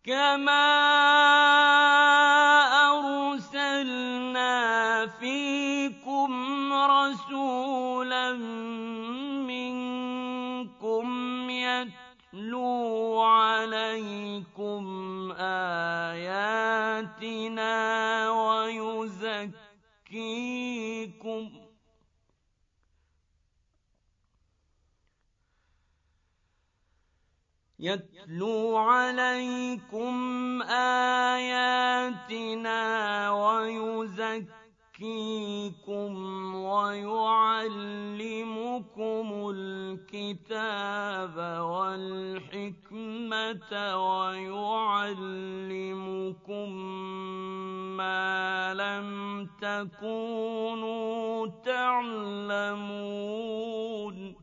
كَمَا أَرْسَلْنَا فِيكُمْ رَسُولًا مِّنكُمْ يَتْلُو عَلَيْكُمْ آيَاتِنَا وَيُزَكِّيكُمْ وَيُعَلِّمُكُمُ الْكِتَابَ وَالْحِكْمَةَ وَيُعَلِّمُكُم مَّا لَمْ تَكُونُوا تَعْلَمُونَ